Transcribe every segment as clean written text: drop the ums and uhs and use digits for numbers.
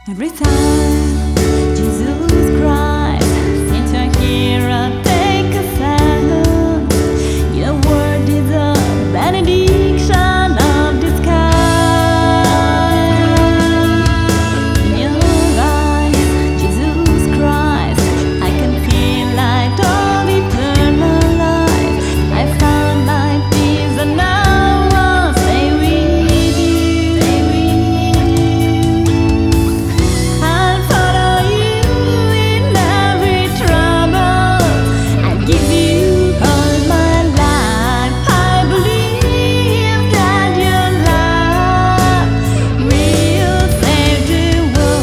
Every time Jesus Christ seems to hear a take a sound, your word is a benediction of the sky. In your eyes, Jesus Christ, I can feel light of eternal life. I found my peace and now I'll stay with you. Stay with you. I'll follow you in every trouble. I'll give you all my life. I believe that your love will save the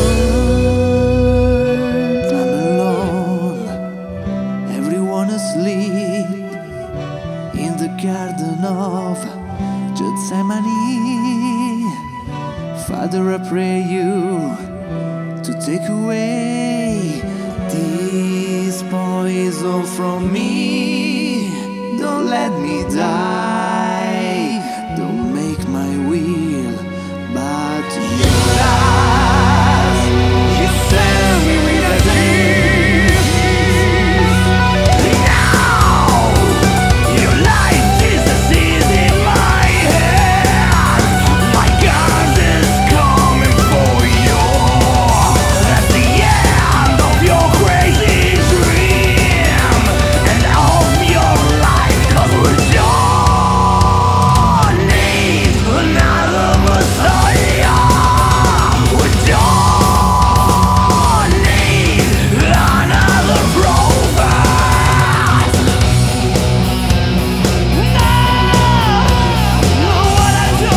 world. I'm alone, everyone asleep in the garden of Gethsemane. Father, I pray you to take away this poison from me. Don't let me die, don't make my will, but you send me with a thief. Now your light, Jesus, is in my hands. My God is coming for you. That's the end of your crazy dream and of your life. 'Cause we don't need another Messiah. We don't need another prophet. No, what I do.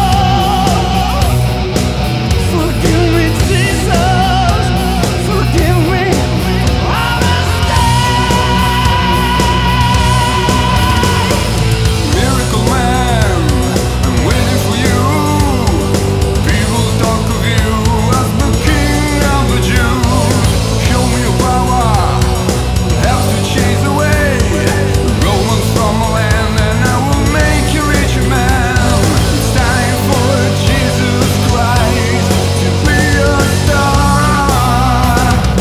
Forgive me, Jesus. Forgive me. Miracle man, I'm waiting for you. People talk of you as the King of the Jews. Show me your power, help to chase away the Romans from my land, and I will make you rich man. It's time for Jesus Christ to be your star.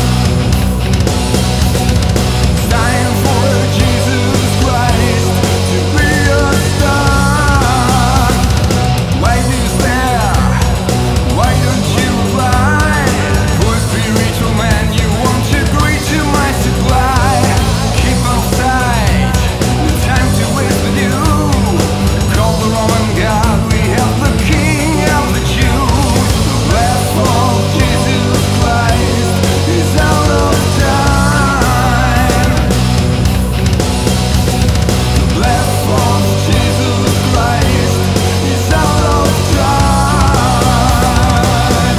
It's time for Jesus Christ to be your star. Why do you stare? Why don't you fly? For a spiritual man, you won't agree to my supply. Keep on sight, no time to waste with you. Call the Roman God, we have the King of the Jews. The wrath of Jesus Christ is out of time. The wrath of Jesus Christ is out of time.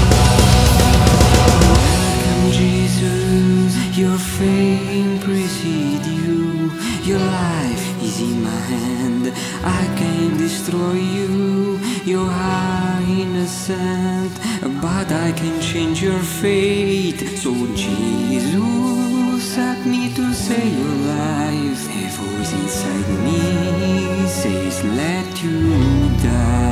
Welcome, Jesus, your fame precede you. Your life is in my hand, I can destroy you. You are innocent, but I can change your fate. So Jesus, help me to save your life. A voice inside me says, let you die.